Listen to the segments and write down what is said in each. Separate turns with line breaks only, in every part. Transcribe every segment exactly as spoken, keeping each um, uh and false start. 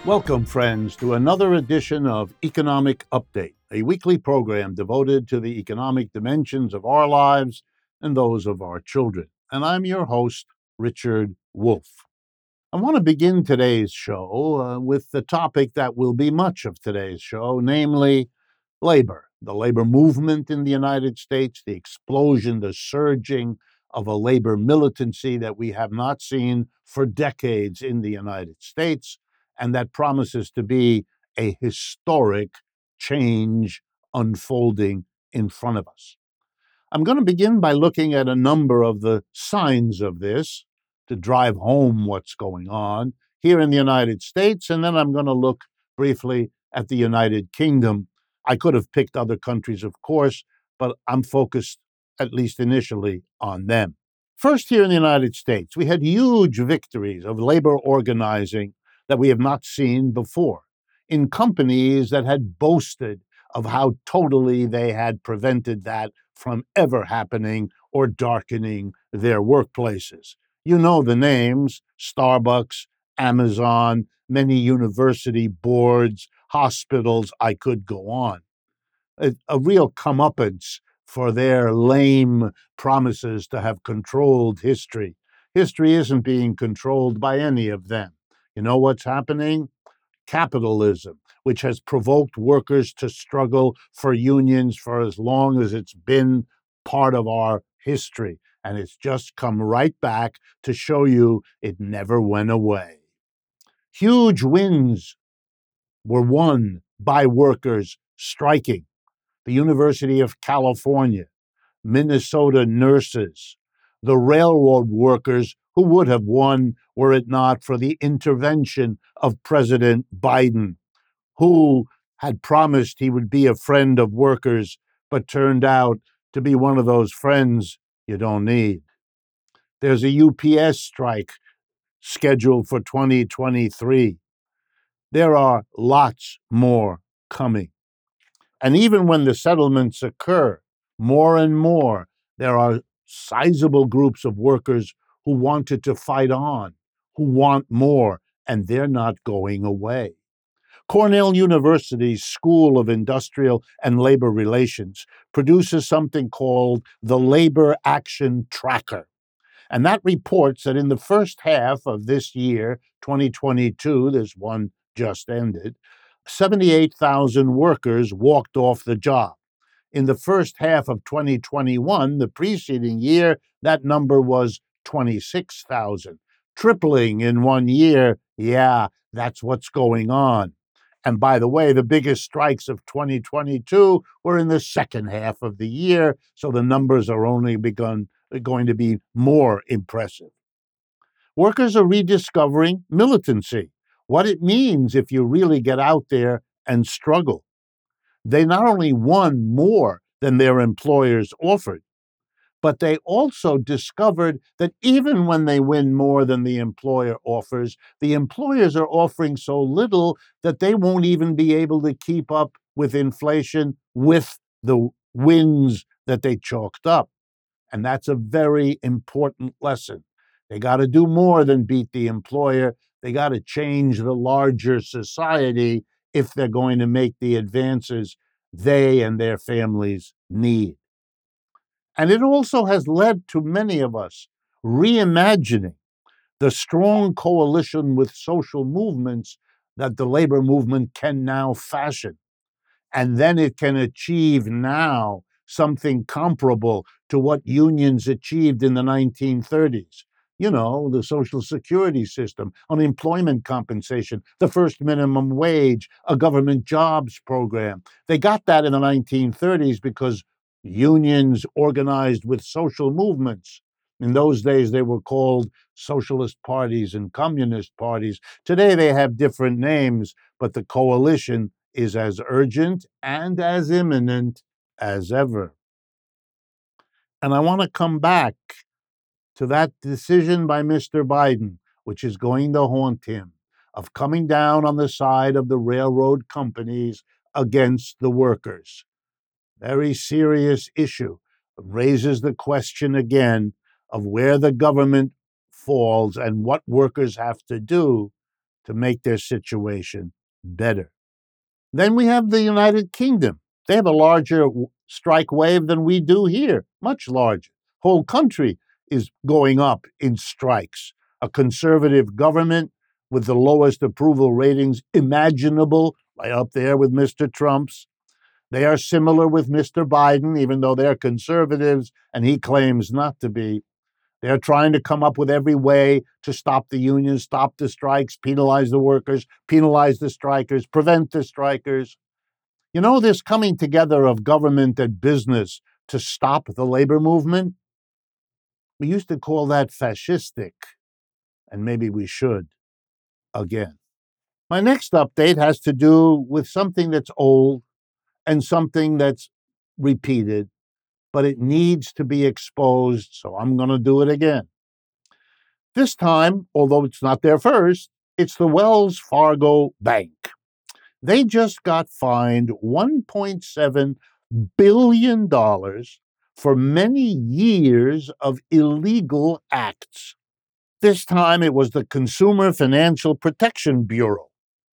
Welcome, friends, to another edition of Economic Update, a weekly program devoted to the economic dimensions of our lives and those of our children. And I'm your host, Richard Wolff. I want to begin today's show uh, with the topic that will be much of today's show, namely labor, the labor movement in the United States, the explosion, the surging of a labor militancy that we have not seen for decades in the United States, and that promises to be a historic change unfolding in front of us. I'm going to begin by looking at a number of the signs of this to drive home what's going on here in the United States, and then I'm going to look briefly at the United Kingdom. I could have picked other countries, of course, but I'm focused, at least initially, on them. First, here in the United States, we had huge victories of labor organizing that we have not seen before in companies that had boasted of how totally they had prevented that from ever happening or darkening their workplaces. You know the names: Starbucks, Amazon, many university boards, hospitals. I could go on. A, a real comeuppance for their lame promises to have controlled history. History isn't being controlled by any of them. You know what's happening? Capitalism, which has provoked workers to struggle for unions for as long as it's been part of our history. And it's just come right back to show you it never went away. Huge wins were won by workers striking. The University of California, Minnesota nurses, the railroad workers who would have won were it not for the intervention of President Biden, who had promised he would be a friend of workers, but turned out to be one of those friends you don't need. There's a U P S strike scheduled for twenty twenty-three. There are lots more coming. And even when the settlements occur, more and more, there are sizable groups of workers who wanted to fight on, who want more, and they're not going away. Cornell University's School of Industrial and Labor Relations produces something called the Labor Action Tracker. And that reports that in the first half of this year, twenty twenty-two, this one just ended, seventy-eight thousand workers walked off the job. In the first half of twenty twenty-one, the preceding year, that number was twenty-six thousand. Tripling in one year, yeah, that's what's going on. And by the way, the biggest strikes of twenty twenty-two were in the second half of the year, so the numbers are only begun going to be more impressive. Workers are rediscovering militancy, what it means if you really get out there and struggle. They not only won more than their employers offered, but they also discovered that even when they win more than the employer offers, the employers are offering so little that they won't even be able to keep up with inflation with the wins that they chalked up. And that's a very important lesson. They got to do more than beat the employer. They got to change the larger society if they're going to make the advances they and their families need. And it also has led to many of us reimagining the strong coalition with social movements that the labor movement can now fashion. And then it can achieve now something comparable to what unions achieved in the nineteen thirties. You know, the Social Security system, unemployment compensation, the first minimum wage, a government jobs program. They got that in the nineteen thirties because unions organized with social movements. In those days, they were called socialist parties and communist parties. Today, they have different names, but the coalition is as urgent and as imminent as ever. And I want to come back to that decision by Mister Biden, which is going to haunt him, of coming down on the side of the railroad companies against the workers. Very serious issue. Raises the question again of where the government falls and what workers have to do to make their situation better. Then we have the United Kingdom. They have a larger strike wave than we do here, much larger. Whole country is going up in strikes. A conservative government with the lowest approval ratings imaginable, right up there with Mister Trump's. They are similar with Mister Biden, even though they're conservatives and he claims not to be. They're trying to come up with every way to stop the unions, stop the strikes, penalize the workers, penalize the strikers, prevent the strikers. You know, this coming together of government and business to stop the labor movement, we used to call that fascistic, and maybe we should again. My next update has to do with something that's old and something that's repeated, but it needs to be exposed, so I'm going to do it again. This time, although it's not there first, it's the Wells Fargo Bank. They just got fined one point seven billion dollars for many years of illegal acts. This time it was the Consumer Financial Protection Bureau.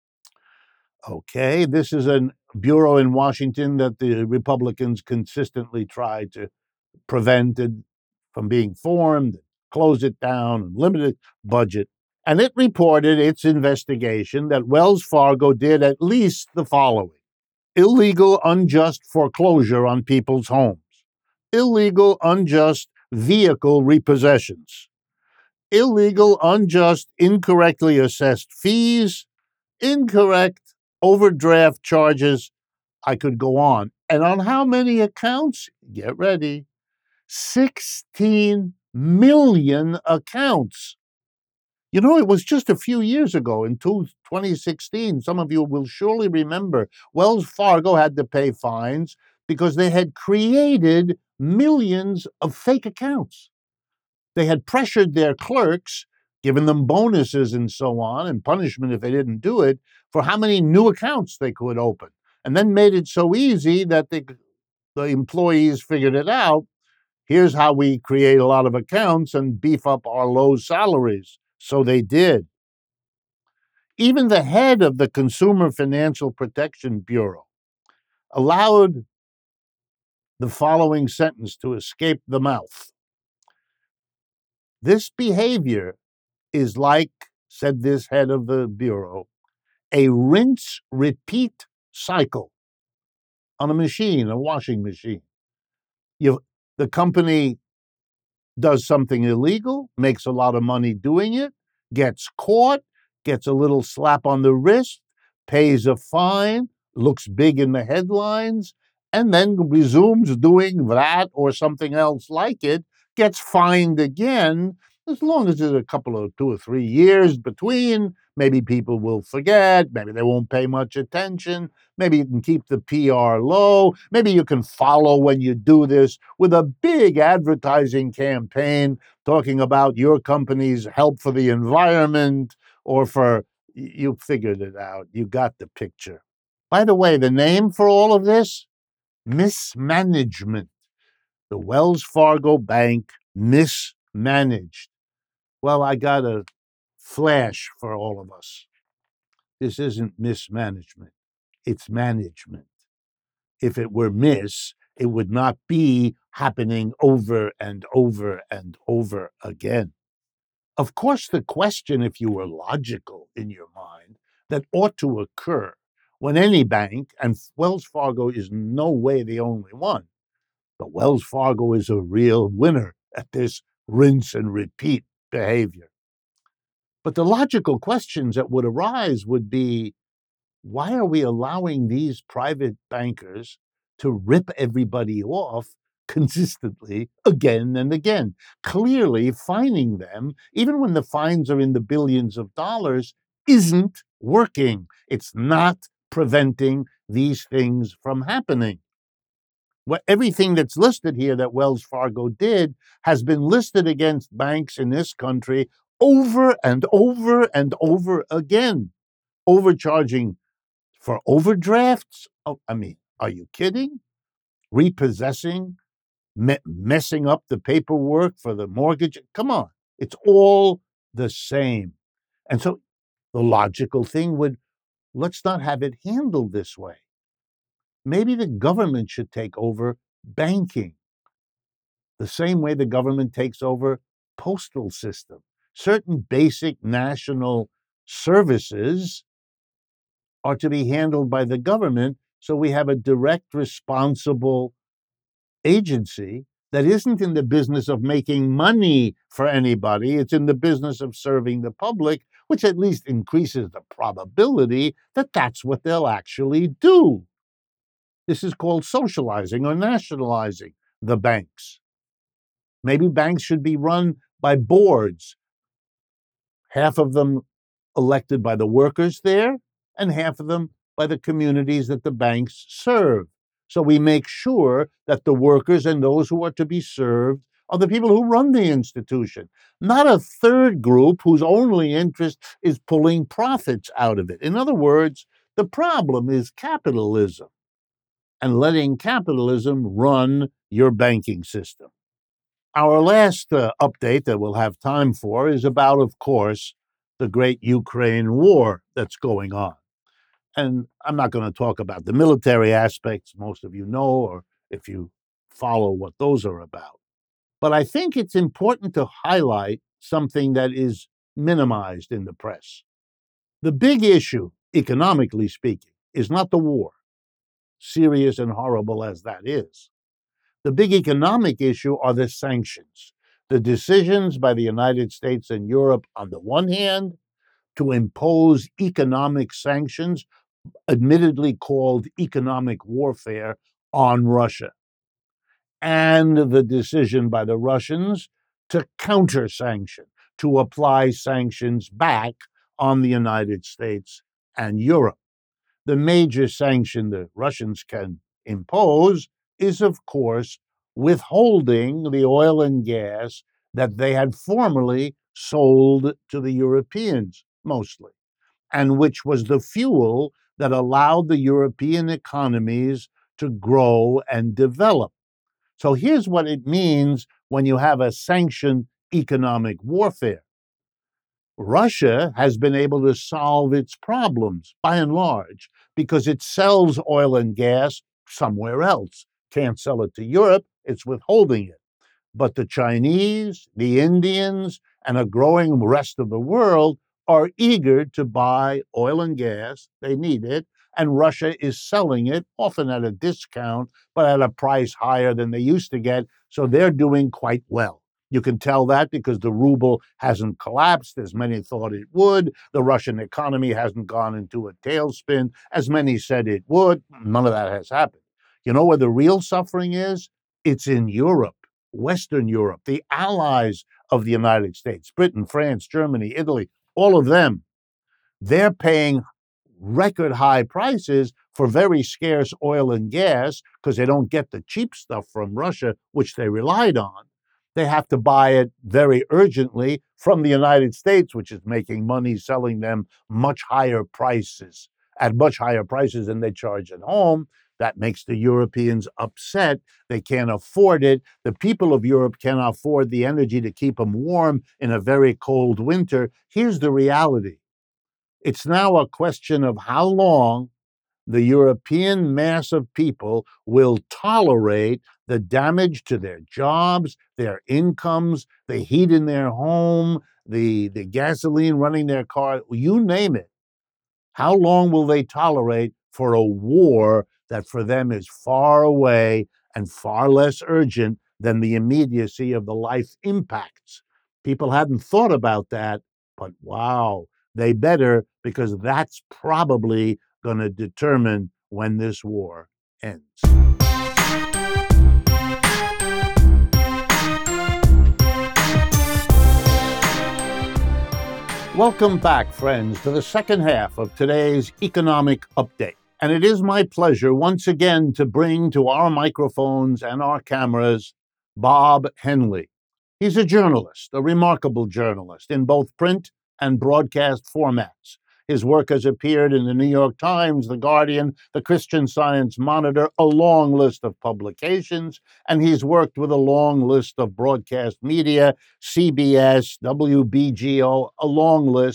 Okay, this is a bureau in Washington that the Republicans consistently tried to prevent it from being formed, close it down, and limit its budget. And it reported its investigation that Wells Fargo did at least the following: illegal, unjust foreclosure on people's homes, illegal, unjust vehicle repossessions, illegal, unjust, incorrectly assessed fees, incorrect overdraft charges. I could go on. And on how many accounts? Get ready. sixteen million accounts. You know, it was just a few years ago in twenty sixteen. Some of you will surely remember Wells Fargo had to pay fines because they had created millions of fake accounts. They had pressured their clerks, given them bonuses and so on, and punishment if they didn't do it, for how many new accounts they could open. And then made it so easy that the, the employees figured it out. Here's how we create a lot of accounts and beef up our low salaries. So they did. Even the head of the Consumer Financial Protection Bureau allowed the following sentence to escape the mouth. This behavior is like, said this head of the Bureau, a rinse-repeat cycle on a machine, a washing machine. You, the company does something illegal, makes a lot of money doing it, gets caught, gets a little slap on the wrist, pays a fine, looks big in the headlines, and then resumes doing that or something else like it, gets fined again. As long as there's a couple of two or three years between, maybe people will forget, maybe they won't pay much attention, maybe you can keep the P R low, maybe you can follow when you do this with a big advertising campaign talking about your company's help for the environment or for, you figured it out, you got the picture. By the way, the name for all of this? Mismanagement. The Wells Fargo Bank mismanaged. Well, I got a flash for all of us. This isn't mismanagement. It's management. If it were miss, it would not be happening over and over and over again. Of course, the question, if you were logical in your mind, that ought to occur when any bank, and Wells Fargo is in no way the only one, but Wells Fargo is a real winner at this rinse and repeat behavior. But the logical questions that would arise would be, why are we allowing these private bankers to rip everybody off consistently again and again? Clearly, fining them, even when the fines are in the billions of dollars, isn't working. It's not preventing these things from happening. What everything that's listed here that Wells Fargo did has been listed against banks in this country over and over and over again. Overcharging for overdrafts? Oh, I mean, are you kidding? Repossessing, me- messing up the paperwork for the mortgage? Come on, it's all the same. And so The logical thing would, let's not have it handled this way. Maybe the government should take over banking the same way the government takes over postal system. Certain basic national services are to be handled by the government, so we have a direct, responsible agency that isn't in the business of making money for anybody. It's in the business of serving the public, which at least increases the probability that that's what they'll actually do. This is called socializing or nationalizing the banks. Maybe banks should be run by boards, half of them elected by the workers there, and half of them by the communities that the banks serve. So we make sure that the workers and those who are to be served are the people who run the institution, not a third group whose only interest is pulling profits out of it. In other words, the problem is capitalism and letting capitalism run your banking system. Our last uh, update that we'll have time for is about, of course, the great Ukraine war that's going on. And I'm not going to talk about the military aspects, most of you know, or if you follow what those are about. But I think it's important to highlight something that is minimized in the press. The big issue, economically speaking, is not the war, serious and horrible as that is. The big economic issue are the sanctions, the decisions by the United States and Europe on the one hand to impose economic sanctions, admittedly called economic warfare, on Russia, and the decision by the Russians to counter sanction, to apply sanctions back on the United States and Europe. The major sanction the Russians can impose is, of course, withholding the oil and gas that they had formerly sold to the Europeans, mostly, and which was the fuel that allowed the European economies to grow and develop. So here's what it means when you have a sanctioned economic warfare. Russia has been able to solve its problems, by and large, because it sells oil and gas somewhere else. Can't sell it to Europe, it's withholding it. But the Chinese, the Indians, and a growing rest of the world are eager to buy oil and gas. They need it. And Russia is selling it, often at a discount, but at a price higher than they used to get. So they're doing quite well. You can tell that because the ruble hasn't collapsed as many thought it would. The Russian economy hasn't gone into a tailspin as many said it would. None of that has happened. You know where the real suffering is? It's in Europe, Western Europe, the allies of the United States, Britain, France, Germany, Italy, all of them. They're paying record high prices for very scarce oil and gas because they don't get the cheap stuff from Russia, which they relied on. They have to buy it very urgently from the United States, which is making money selling them much higher prices, at much higher prices than they charge at home. That makes the Europeans upset. They can't afford it. The people of Europe can't afford the energy to keep them warm in a very cold winter. Here's the reality. It's now a question of how long the European mass of people will tolerate the damage to their jobs, their incomes, the heat in their home, the, the gasoline running their car, you name it. How long will they tolerate for a war that for them is far away and far less urgent than the immediacy of the life impacts? People hadn't thought about that, but wow, they better, because that's probably going to determine when this war ends. Welcome back, friends, to the second half of today's economic update. And it is my pleasure once again to bring to our microphones and our cameras Bob Henley. He's a journalist, a remarkable journalist in both print and broadcast formats. His work has appeared in the New York Times, The Guardian, the Christian Science Monitor, a long list of publications, and he's worked with a long list of broadcast media, C B S, W B G O, a long list.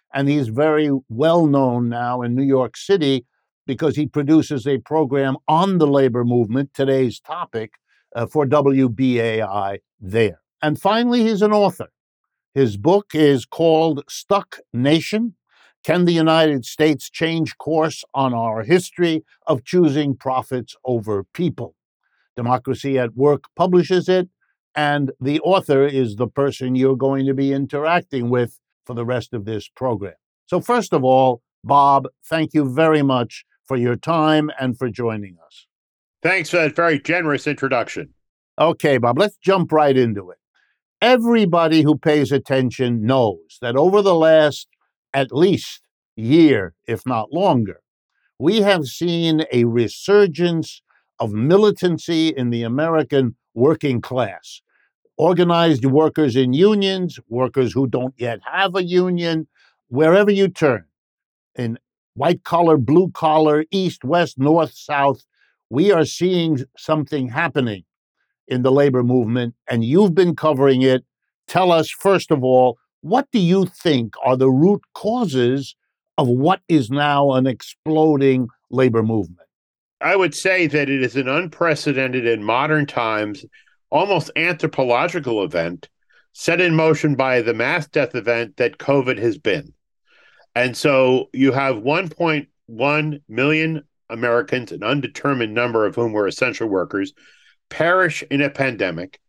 and he's very well known now in New York City because he produces a program on the labor movement, today's topic, uh, for W B A I there. And finally, he's an author. His book is called Stuck Nation: Can the United States Change Course on Our History of Choosing Profits Over People? Democracy at Work publishes it, and the author is the person you're going to be interacting with for the rest of this program. So first of all, Bob, thank you very much for your time and for joining us.
Thanks for that very generous introduction.
Okay, Bob, let's jump right into it. Everybody who pays attention knows that over the last at least year, if not longer, we have seen a resurgence of militancy in the American working class. Organized workers in unions, workers who don't yet have a union, wherever you turn, in white collar, blue collar, east, west, north, south, we are seeing something happening in the labor movement, and you've been covering it. Tell us, first of all, what do you think are the root causes of what is now an exploding labor movement?
I would say that it is an unprecedented in modern times, almost anthropological event set in motion by the mass death event that COVID has been. And so you have one point one million Americans, an undetermined number of whom were essential workers, perish in a pandemic,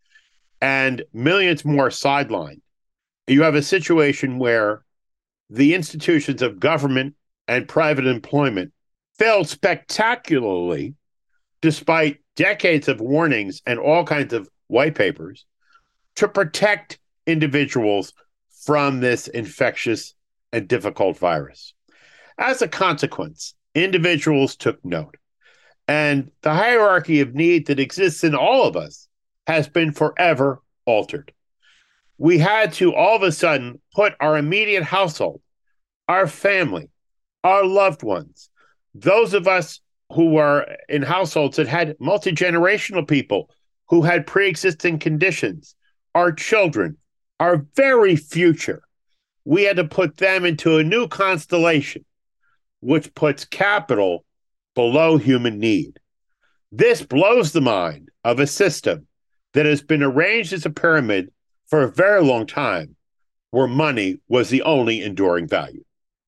and millions more sidelined. You have a situation where the institutions of government and private employment failed spectacularly, despite decades of warnings and all kinds of white papers, to protect individuals from this infectious and difficult virus. As a consequence, individuals took note. And the hierarchy of need that exists in all of us has been forever altered. We had to all of a sudden put our immediate household, our family, our loved ones, those of us who were in households that had multi-generational people who had pre-existing conditions, our children, our very future, we had to put them into a new constellation, which puts capital below human need. This blows the mind of a system that has been arranged as a pyramid for a very long time, where money was the only enduring value.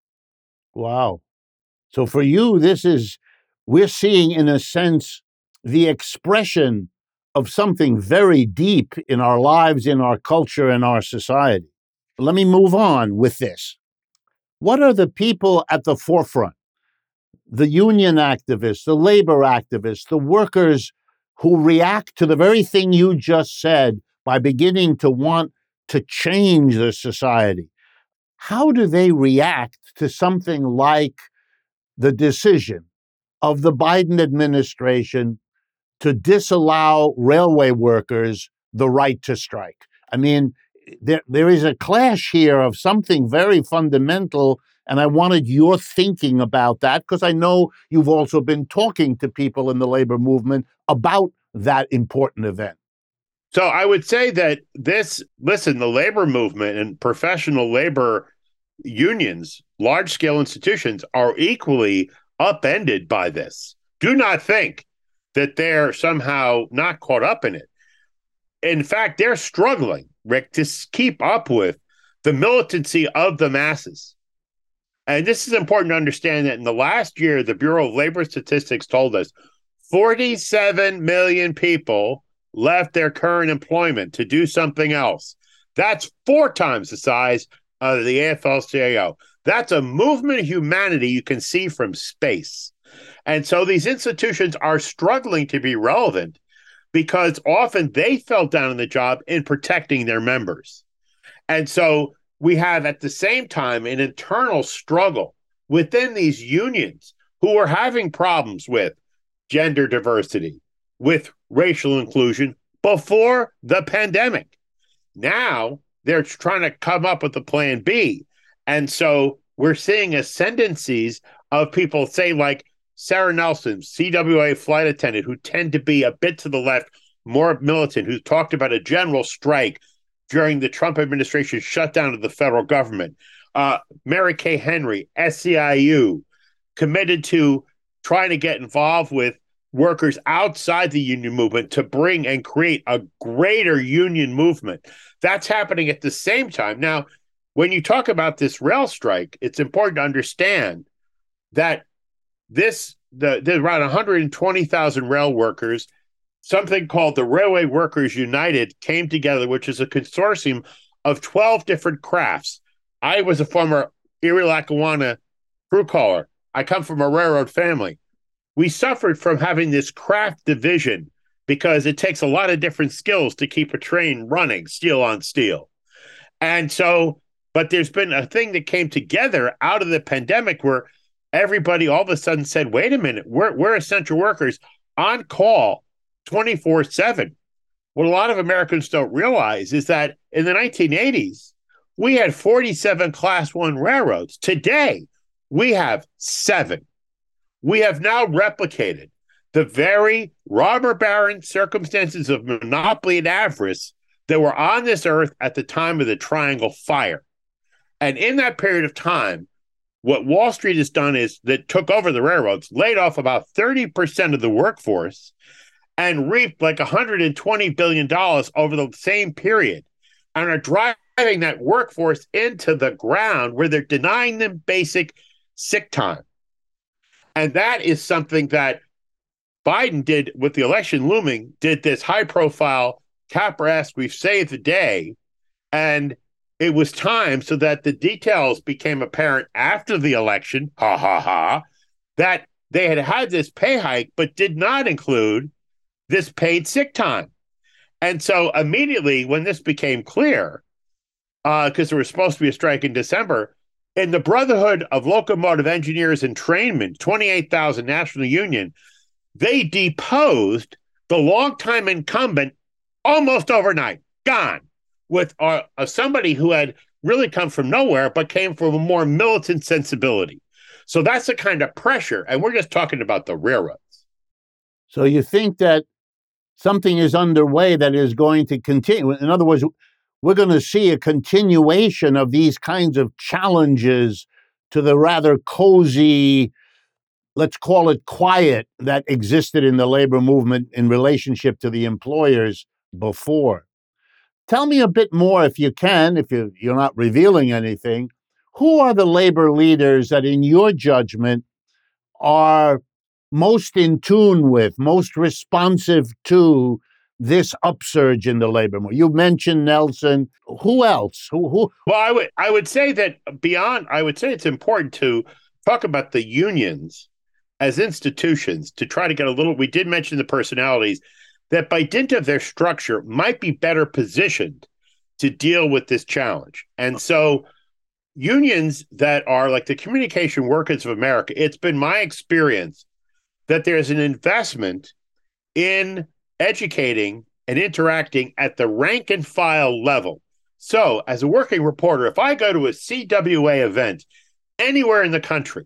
Wow. So for you, this is, we're seeing in a sense, the expression of something very deep in our lives, in our culture, in our society. Let me move on with this. What are the people at the forefront? The union activists, the labor activists, the workers who react to the very thing you just said by beginning to want to change the society. How do they react to something like the decision of the Biden administration to disallow railway workers the right to strike? I mean, there, there is a clash here of something very fundamental, and I wanted your thinking about that because I know you've also been talking to people in the labor movement about that important event.
So I would say that this, listen, the labor movement and professional labor unions, large-scale institutions, are equally upended by this. Do not think that they're somehow not caught up in it. In fact, they're struggling, Rick, to keep up with the militancy of the masses. And this is important to understand that in the last year, the Bureau of Labor Statistics told us forty-seven million people left their current employment to do something else. That's four times the size of the A F L C I O. That's a movement of humanity you can see from space. And so these institutions are struggling to be relevant because often they fell down on the job in protecting their members. And so we have at the same time an internal struggle within these unions who are having problems with gender diversity, with racial inclusion before the pandemic. Now they're trying to come up with a plan B. And so we're seeing ascendancies of people, say, like Sarah Nelson, C W A flight attendant, who tend to be a bit to the left, more militant, who talked about a general strike during the Trump administration shutdown of the federal government. Uh, Mary Kay Henry, S E I U, committed to trying to get involved with workers outside the union movement to bring and create a greater union movement. That's happening at the same time. Now, when you talk about this rail strike, it's important to understand that this the there's around one hundred twenty thousand rail workers. Something called the Railway Workers United came together, which is a consortium of twelve different crafts. I was a former Erie Lackawanna crew caller. I come from a railroad family. We suffered from having this craft division because it takes a lot of different skills to keep a train running, steel on steel. And so, but there's been a thing that came together out of the pandemic where everybody all of a sudden said, wait a minute, we're, we're essential workers on call twenty-four seven. What a lot of Americans don't realize is that in the nineteen eighties, we had forty-seven class one railroads. Today, we have seven. We have now replicated the very robber baron circumstances of monopoly and avarice that were on this earth at the time of the Triangle Fire. And in that period of time, what Wall Street has done is that took over the railroads, laid off about thirty percent of the workforce, and reaped like one hundred twenty billion dollars over the same period, and are driving that workforce into the ground where they're denying them basic sick time. And that is something that Biden did with the election looming, did this high-profile Capper-esque, we've saved the day, and it was time so that the details became apparent after the election, ha, ha, ha, that they had had this pay hike, but did not include this paid sick time. And so immediately when this became clear, because uh, there was supposed to be a strike in December, in the Brotherhood of Locomotive Engineers and Trainmen, twenty-eight thousand National Union, they deposed the longtime incumbent almost overnight, gone, with uh, uh, somebody who had really come from nowhere, but came from a more militant sensibility. So that's the kind of pressure. And we're just talking about the railroads.
So you think that something is underway that is going to continue? In other words, we're going to see a continuation of these kinds of challenges to the rather cozy, let's call it quiet, that existed in the labor movement in relationship to the employers before. Tell me a bit more, if you can, if you, you're not revealing anything. Who are the labor leaders that, in your judgment, are most in tune with, most responsive to this upsurge in the labor movement? You mentioned Nelson. Who else? Who, who?
Well, I would I would say that beyond, I would say it's important to talk about the unions as institutions to try to get a little, we did mention the personalities that by dint of their structure might be better positioned to deal with this challenge. And so unions that are like the Communication Workers of America, it's been my experience that there's an investment in educating and interacting at the rank and file level. So as a working reporter, if I go to a C W A event anywhere in the country,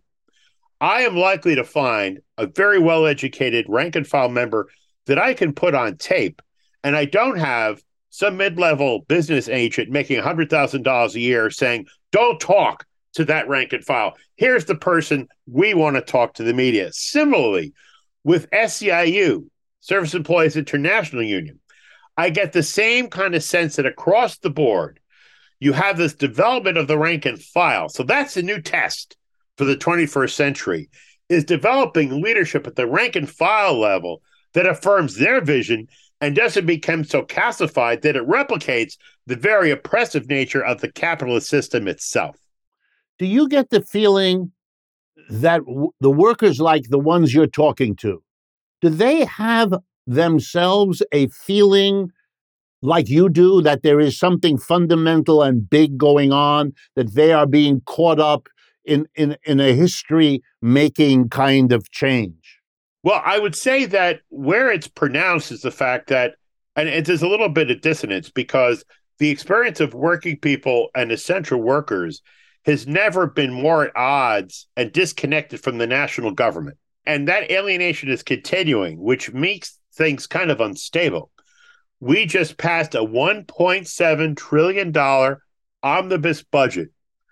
I am likely to find a very well-educated rank and file member that I can put on tape, and I don't have some mid-level business agent making one hundred thousand dollars a year saying, don't talk to that rank and file. Here's the person we want to talk to the media. Similarly, with S E I U, Service Employees International Union, I get the same kind of sense that across the board, you have this development of the rank and file. So that's the new test for the twenty-first century, is developing leadership at the rank and file level that affirms their vision and doesn't become so calcified that it replicates the very oppressive nature of the capitalist system itself.
Do you get the feeling that w- the workers like the ones you're talking to, do they have themselves a feeling like you do, that there is something fundamental and big going on, that they are being caught up in, in, in a history-making kind of change?
Well, I would say that where it's pronounced is the fact that, and it is a little bit of dissonance, because the experience of working people and essential workers has never been more at odds and disconnected from the national government. And that alienation is continuing, which makes things kind of unstable. We just passed a one point seven trillion dollars omnibus budget,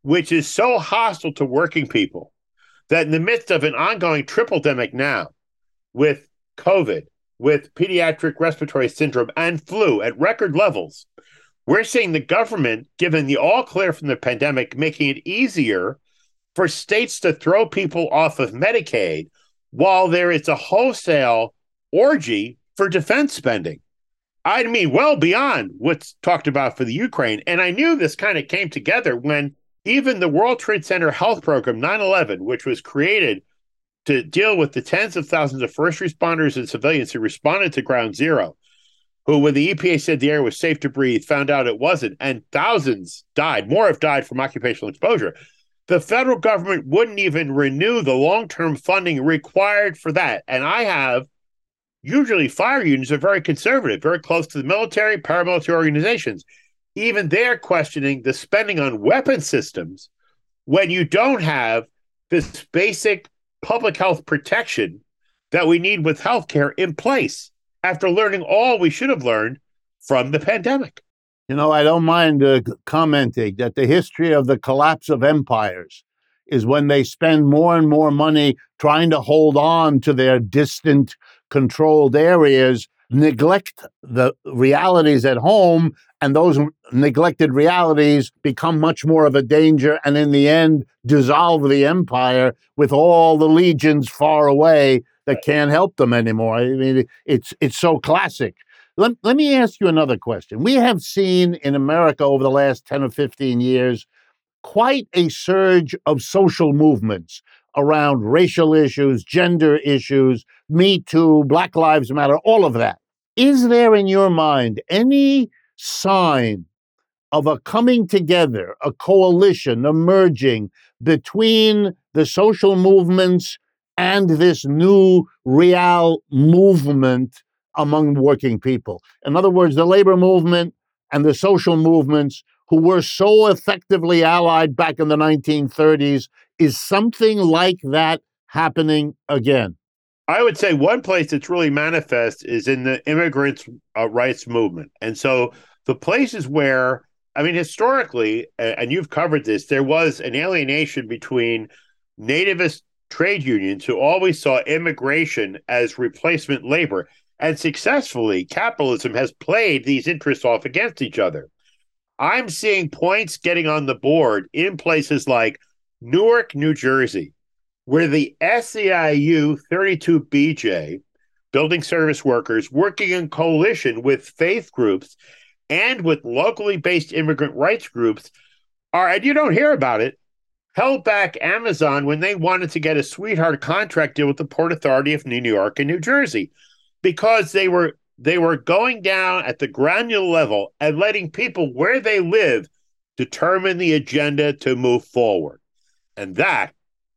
which is so hostile to working people that in the midst of an ongoing triple-demic now with COVID, with pediatric respiratory syndrome and flu at record levels, we're seeing the government, given the all clear from the pandemic, making it easier for states to throw people off of Medicaid while there is a wholesale orgy for defense spending. I mean, well beyond what's talked about for the Ukraine. And I knew this kind of came together when even the World Trade Center health program, nine eleven, which was created to deal with the tens of thousands of first responders and civilians who responded to Ground Zero, who, when the E P A said the air was safe to breathe, found out it wasn't, and thousands died. More have died from occupational exposure. The federal government wouldn't even renew the long-term funding required for that. And I have, usually fire unions are very conservative, very close to the military, paramilitary organizations. Even they're questioning the spending on weapon systems when you don't have this basic public health protection that we need with healthcare in place after learning all we should have learned from the pandemic.
You know, I don't mind uh, commenting that the history of the collapse of empires is when they spend more and more money trying to hold on to their distant, controlled areas, neglect the realities at home, and those neglected realities become much more of a danger, and in the end, dissolve the empire with all the legions far away that can't help them anymore. I mean, it's it's so classic. Let, let me ask you another question. We have seen in America over the last ten or fifteen years quite a surge of social movements around racial issues, gender issues, Me Too, Black Lives Matter, all of that. Is there in your mind any sign of a coming together, a coalition emerging between the social movements and this new real movement among working people? In other words, the labor movement and the social movements who were so effectively allied back in the nineteen thirties, is something like that happening again?
I would say one place that's really manifest is in the immigrants' uh, rights movement. And so the places where, I mean, historically, and you've covered this, there was an alienation between nativist trade unions who always saw immigration as replacement labor. And successfully, capitalism has played these interests off against each other. I'm seeing points getting on the board in places like Newark, New Jersey, where the S E I U thirty-two B J, building service workers, working in coalition with faith groups and with locally based immigrant rights groups, are, and you don't hear about it, held back Amazon when they wanted to get a sweetheart contract deal with the Port Authority of New York and New Jersey, because they were they were going down at the granular level and letting people where they live determine the agenda to move forward. And that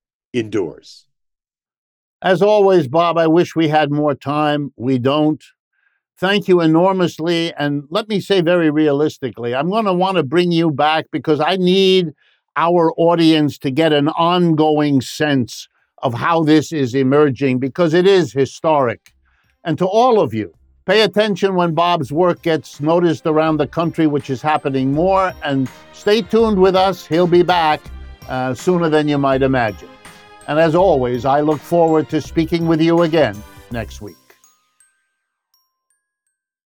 endures.
As always, Bob, I wish we had more time. We don't. Thank you enormously. And let me say very realistically, I'm going to want to bring you back because I need our audience to get an ongoing sense of how this is emerging, because it is historic. And to all of you, pay attention when Bob's work gets noticed around the country, which is happening more, and stay tuned with us. He'll be back uh, sooner than you might imagine. And as always, I look forward to speaking with you again next week.